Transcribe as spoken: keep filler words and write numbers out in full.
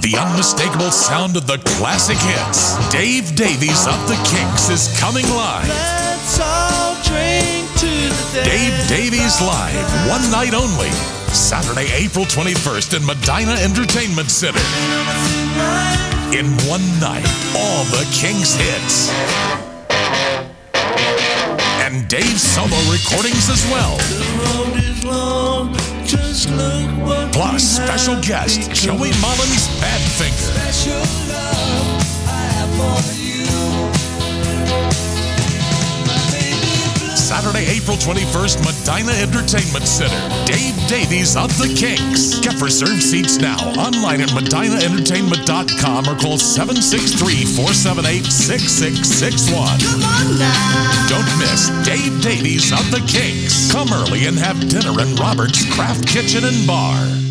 The unmistakable sound of the classic hits. Dave Davies of the Kinks is coming live. Let's all drink to the dead. Dave Davies Live, one night only. Saturday, April twenty-first in Medina Entertainment Center. In one night, all the Kinks hits. And Dave's solo recordings as well. The road is long, just look what Plus, special guest Joey Mullins Badfinger. special love I have for you. Saturday, April twenty-first, Medina Entertainment Center. Dave Davies of the Kinks. Get reserved seats now online at medina entertainment dot com or call seven six three, four seven eight, six six six one. Come on now. Don't miss Dave Davies of the Kinks. Come early and have dinner in Robert's Craft Kitchen and Bar.